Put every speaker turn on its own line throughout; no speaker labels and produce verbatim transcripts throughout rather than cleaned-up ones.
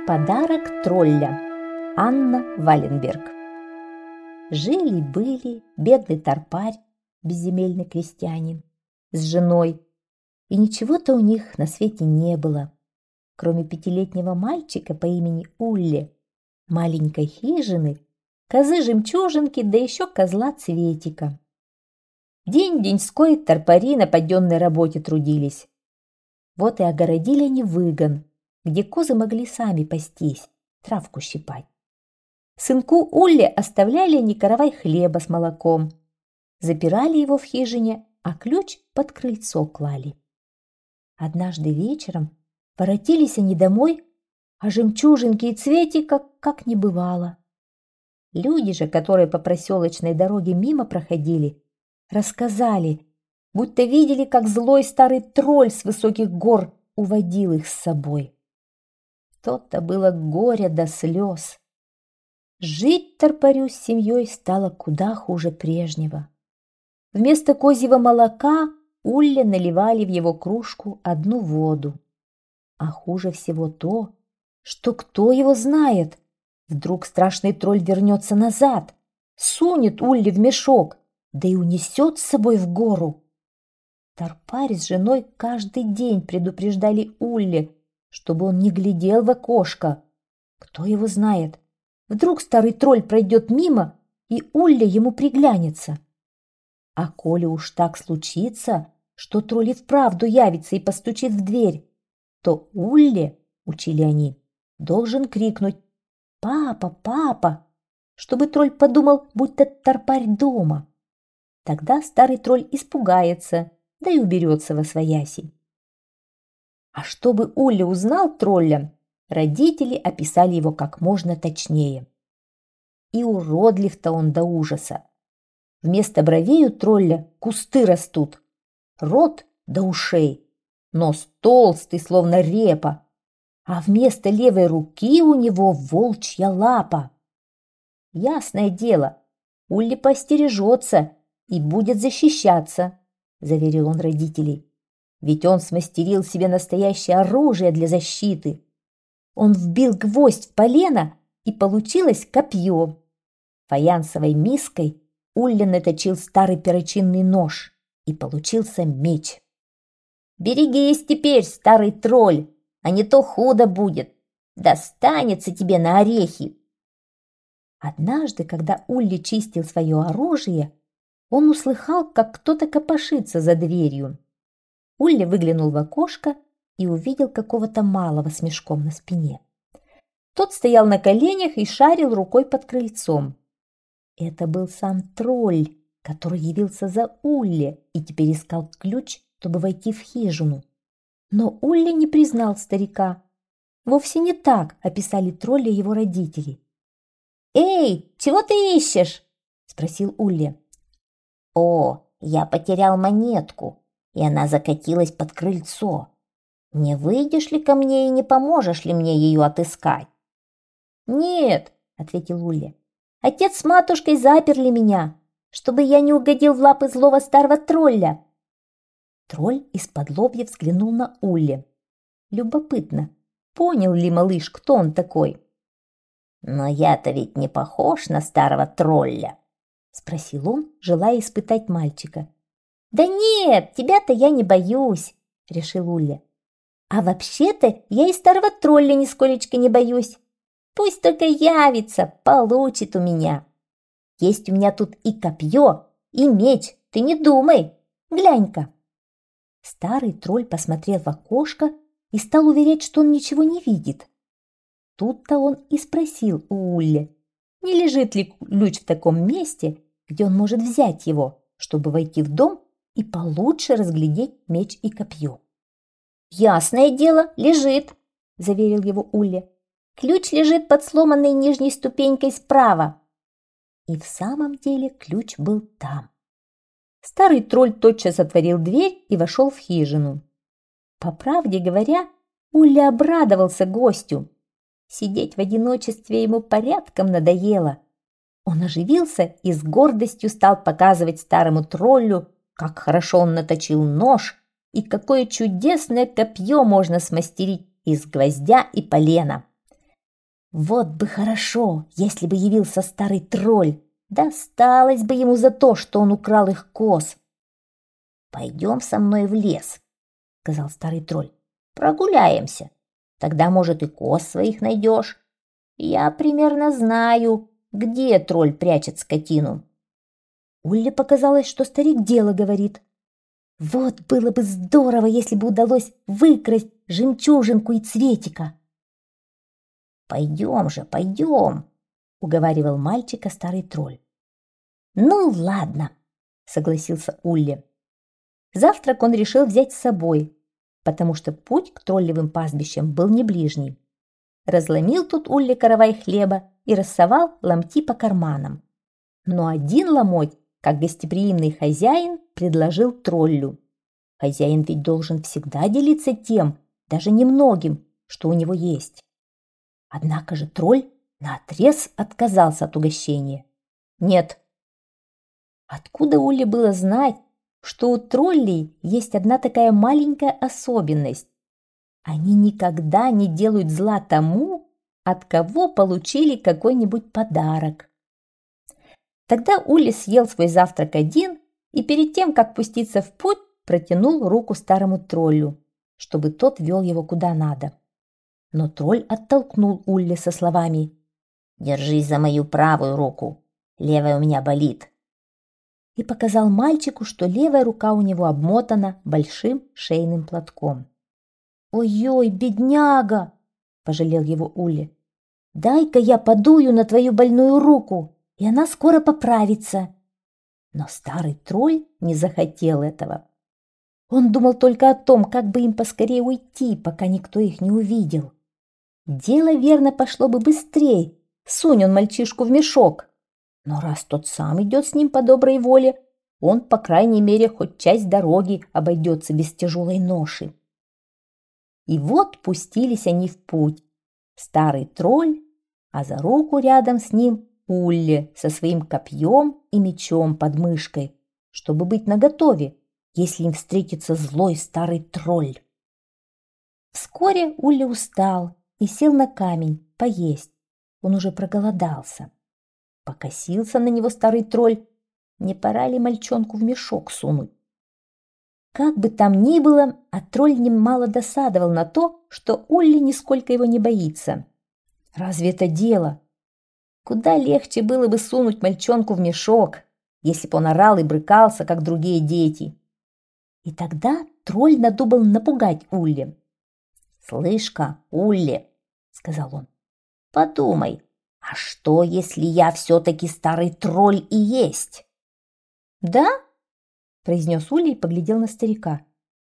Подарок тролля. Анна Валенберг. Жили-были бедный торпарь, безземельный крестьянин, с женой, и ничего-то у них на свете не было, кроме пятилетнего мальчика по имени Улли, маленькой хижины, козы-жемчужинки, да еще козла Цветика. День-деньской торпари на подъемной работе трудились. Вот и огородили они выгон, где козы могли сами пастись, травку щипать. Сынку Улли оставляли они каравай хлеба с молоком, запирали его в хижине, а ключ под крыльцо клали. Однажды вечером воротились они домой, а жемчужинки и Цветика как не бывало. Люди же, которые по проселочной дороге мимо проходили, рассказали, будто видели, как злой старый тролль с высоких гор уводил их с собой. То-то было горе до слез. Жить торпарю с семьей стало куда хуже прежнего. Вместо козьего молока Улли наливали в его кружку одну воду. А хуже всего то, что кто его знает, вдруг страшный тролль вернется назад, сунет Улли в мешок, да и унесет с собой в гору. Торпарь с женой каждый день предупреждали Улли, чтобы он не глядел в окошко. Кто его знает, вдруг старый тролль пройдет мимо, и Улли ему приглянется. А коли уж так случится, что тролль и вправду явится и постучит в дверь, то Улли, учили они, должен крикнуть «Папа, папа!», чтобы тролль подумал, будто торпарь дома. Тогда старый тролль испугается, да и уберется восвояси. А чтобы Улли узнал тролля, родители описали его как можно точнее. И уродлив-то он до ужаса. Вместо бровей у тролля кусты растут, рот до ушей, нос толстый, словно репа, а вместо левой руки у него волчья лапа. Ясное дело, Улли поостережется и будет защищаться, заверил он родителей. Ведь он смастерил себе настоящее оружие для защиты. Он вбил гвоздь в полено, и получилось копье. Фаянсовой миской Улли наточил старый перочинный нож, и получился меч. «Берегись теперь, старый тролль, а не то худо будет. Достанется тебе на орехи». Однажды, когда Улли чистил свое оружие, он услыхал, как кто-то копошится за дверью. Улли выглянул в окошко и увидел какого-то малого с мешком на спине. Тот стоял на коленях и шарил рукой под крыльцом. Это был сам тролль, который явился за Улли и теперь искал ключ, чтобы войти в хижину. Но Улли не признал старика. Вовсе не так описали тролля его родители. «Эй, чего ты ищешь?» – спросил Улли. «О, я потерял монетку, и она закатилась под крыльцо. Не выйдешь ли ко мне и не поможешь ли мне ее отыскать?» «Нет», — ответил Улли, — «отец с матушкой заперли меня, чтобы я не угодил в лапы злого старого тролля». Тролль из-под-лобья взглянул на Улли. Любопытно, понял ли малыш, кто он такой? «Но я-то ведь не похож на старого тролля», — спросил он, желая испытать мальчика. «Да нет, тебя-то я не боюсь», — решил Улли. «А вообще-то я и старого тролля нисколечко не боюсь. Пусть только явится, получит у меня. Есть у меня тут и копье, и меч, ты не думай, глянь-ка». Старый тролль посмотрел в окошко и стал уверять, что он ничего не видит. Тут-то он и спросил у Улли, не лежит ли ключ в таком месте, где он может взять его, чтобы войти в дом и получше разглядеть меч и копье. «Ясное дело, лежит», — заверил его Улли. «Ключ лежит под сломанной нижней ступенькой справа». И в самом деле ключ был там. Старый тролль тотчас отворил дверь и вошел в хижину. По правде говоря, Улли обрадовался гостю. Сидеть в одиночестве ему порядком надоело. Он оживился и с гордостью стал показывать старому троллю, как хорошо он наточил нож и какое чудесное копье можно смастерить из гвоздя и полена. Вот бы хорошо, если бы явился старый тролль, досталось бы ему за то, что он украл их коз. «Пойдем со мной в лес», — сказал старый тролль. «Прогуляемся. Тогда, может, и коз своих найдешь. Я примерно знаю, где тролль прячет скотину». Улле показалось, что старик дело говорит. Вот было бы здорово, если бы удалось выкрасть жемчужинку и цветика. «Пойдем же, пойдем», — уговаривал мальчика старый тролль. «Ну, ладно», — согласился Улле. Завтрак он решил взять с собой, потому что путь к троллевым пастбищам был не ближний. Разломил тут Улле каравай хлеба и рассовал ломти по карманам. Но один ломоть, как гостеприимный хозяин, предложил троллю. Хозяин ведь должен всегда делиться тем, даже немногим, что у него есть. Однако же тролль наотрез отказался от угощения. Нет. Откуда Улле было знать, что у троллей есть одна такая маленькая особенность? Они никогда не делают зла тому, от кого получили какой-нибудь подарок. Тогда Улле съел свой завтрак один и перед тем, как пуститься в путь, протянул руку старому троллю, чтобы тот вел его куда надо. Но тролль оттолкнул Улле со словами: «Держись за мою правую руку, левая у меня болит», и показал мальчику, что левая рука у него обмотана большим шейным платком. «Ой-ой, бедняга!» – пожалел его Улле. «Дай-ка я подую на твою больную руку, и она скоро поправится». Но старый тролль не захотел этого. Он думал только о том, как бы им поскорее уйти, пока никто их не увидел. Дело верно пошло бы быстрее, сунь он мальчишку в мешок. Но раз тот сам идет с ним по доброй воле, он, по крайней мере, хоть часть дороги обойдется без тяжелой ноши. И вот пустились они в путь. Старый тролль, а за руку рядом с ним Улле со своим копьем и мечом под мышкой, чтобы быть наготове, если им встретится злой старый тролль. Вскоре Улле устал и сел на камень поесть. Он уже проголодался. Покосился на него старый тролль. Не пора ли мальчонку в мешок сунуть? Как бы там ни было, а тролль немало досадовал на то, что Улле нисколько его не боится. Разве это дело? Куда легче было бы сунуть мальчонку в мешок, если бы он орал и брыкался, как другие дети. И тогда тролль надумал напугать Улле. «Слышь-ка, Улле», — сказал он, — «подумай, а что, если я все-таки старый тролль и есть?» «Да?» — произнес Улле и поглядел на старика.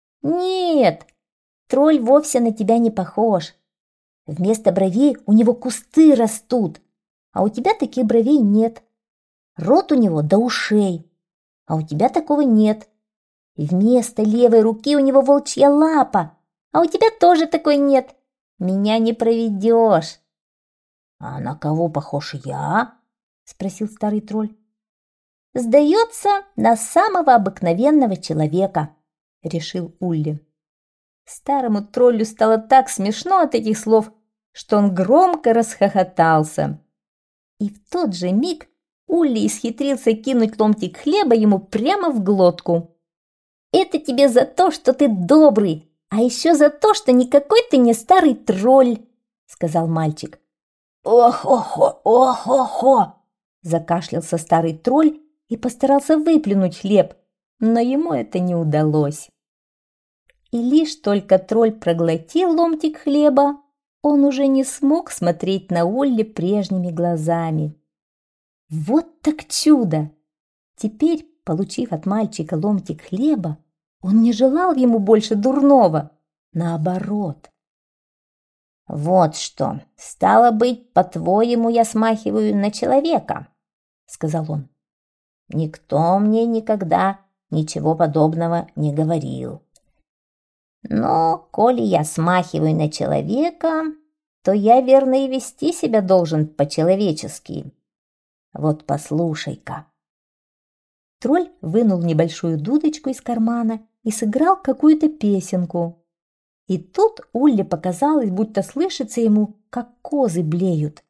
«Нет, тролль вовсе на тебя не похож. Вместо бровей у него кусты растут, а у тебя таких бровей нет. Рот у него до ушей, а у тебя такого нет. И вместо левой руки у него волчья лапа, а у тебя тоже такой нет. Меня не проведешь». «А на кого похож я?» — спросил старый тролль. «Сдается, на самого обыкновенного человека», — решил Улле. Старому троллю стало так смешно от этих слов, что он громко расхохотался. И в тот же миг Улле исхитрился кинуть ломтик хлеба ему прямо в глотку. «Это тебе за то, что ты добрый, а еще за то, что никакой ты не старый тролль», — сказал мальчик. «Ох-охо, ох-охо!» — закашлялся старый тролль и постарался выплюнуть хлеб, но ему это не удалось. И лишь только тролль проглотил ломтик хлеба, он уже не смог смотреть на Улле прежними глазами. Вот так чудо! Теперь, получив от мальчика ломтик хлеба, он не желал ему больше дурного, наоборот. «Вот что, стало быть, по-твоему, я смахиваю на человека», — сказал он. «Никто мне никогда ничего подобного не говорил. Но, коли я смахиваю на человека, то я, верно, и вести себя должен по-человечески. Вот послушай-ка». Тролль вынул небольшую дудочку из кармана и сыграл какую-то песенку. И тут Улле показалось, будто слышится ему, как козы блеют.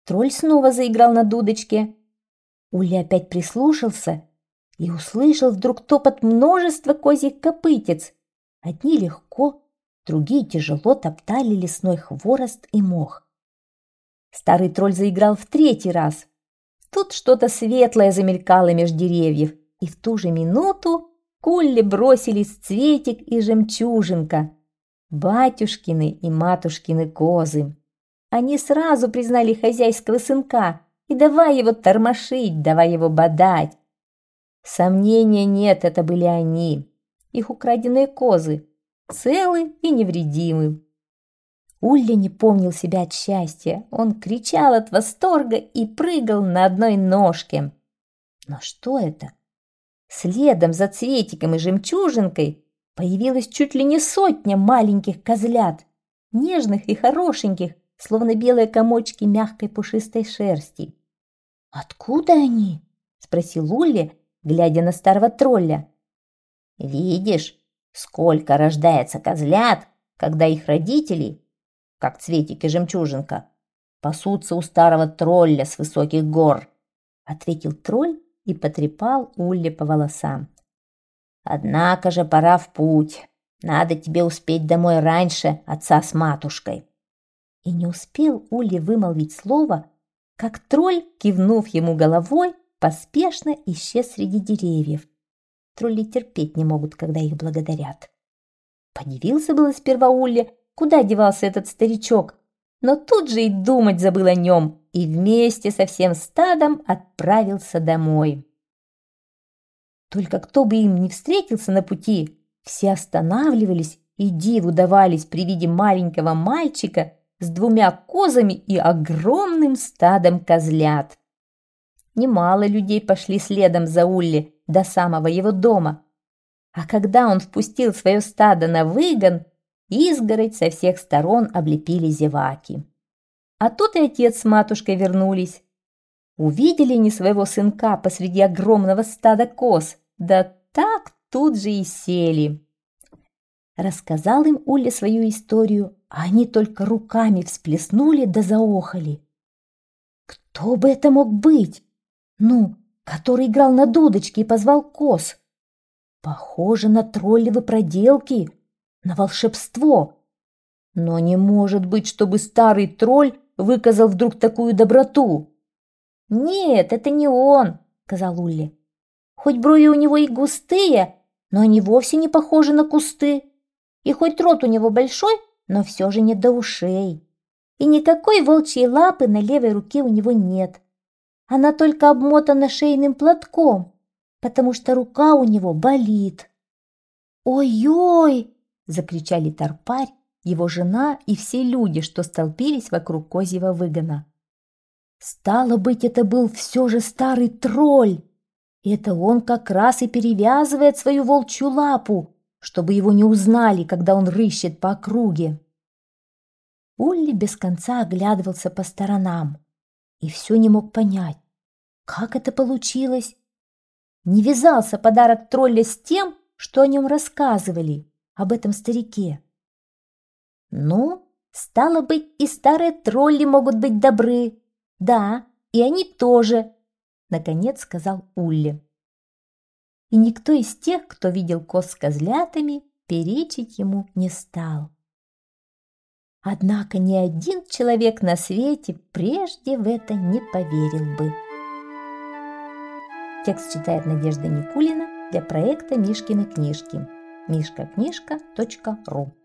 Тролль снова заиграл на дудочке. Улли опять прислушался и услышал вдруг топот множества козьих копытец. Одни легко, другие тяжело топтали лесной хворост и мох. Старый тролль заиграл в третий раз. Тут что-то светлое замелькало меж деревьев, и в ту же минуту к Улле бросились Цветик и Жемчужинка, батюшкины и матушкины козы. Они сразу признали хозяйского сынка и давай его тормошить, давай его бодать. Сомнения нет, это были они, их украденные козы, целы и невредимы. Улли не помнил себя от счастья, он кричал от восторга и прыгал на одной ножке. Но что это? Следом за Цветиком и Жемчужинкой появилась чуть ли не сотня маленьких козлят, нежных и хорошеньких, словно белые комочки мягкой пушистой шерсти. «Откуда они?» — спросил Улли, глядя на старого тролля. «Видишь, сколько рождается козлят, когда их родители, как Цветик и Жемчужинка, пасутся у старого тролля с высоких гор», — ответил тролль и потрепал Улли по волосам. «Однако же пора в путь. Надо тебе успеть домой раньше отца с матушкой». И не успел Улли вымолвить слово, как тролль, кивнув ему головой, поспешно исчез среди деревьев. Тролли терпеть не могут, когда их благодарят. Подивился было сперва Улли, куда девался этот старичок, но тут же и думать забыл о нем и вместе со всем стадом отправился домой. Только кто бы им ни встретился на пути, все останавливались и диву давались при виде маленького мальчика с двумя козами и огромным стадом козлят. Немало людей пошли следом за Улли до самого его дома, а когда он впустил свое стадо на выгон, изгородь со всех сторон облепили зеваки. А тут и отец с матушкой вернулись. Увидели они своего сынка посреди огромного стада коз, да так тут же и сели. Рассказал им Улли свою историю, а они только руками всплеснули да заохали. Кто бы это мог быть? Ну, который играл на дудочке и позвал коз. Похоже на троллевы проделки, на волшебство. Но не может быть, чтобы старый тролль выказал вдруг такую доброту. «Нет, это не он», — сказал Улли. «Хоть брови у него и густые, но они вовсе не похожи на кусты. И хоть рот у него большой, но все же не до ушей. И никакой волчьей лапы на левой руке у него нет. Она только обмотана шейным платком, потому что рука у него болит». «Ой-ой!» — закричали Тарпарь, его жена и все люди, что столпились вокруг козьего выгона. Стало быть, это был все же старый тролль. Это он как раз и перевязывает свою волчью лапу, чтобы его не узнали, когда он рыщет по округе. Улли без конца оглядывался по сторонам и все не мог понять, как это получилось. Не вязался подарок тролля с тем, что о нем рассказывали, об этом старике. Ну, стало быть, и старые тролли могут быть добры. Да, и они тоже, наконец сказал Улли. И никто из тех, кто видел коз с козлятами, перечить ему не стал. Однако ни один человек на свете прежде в это не поверил бы. Текст читает Надежда Никулина для проекта Мишкины книжки. мишка книжка точка ру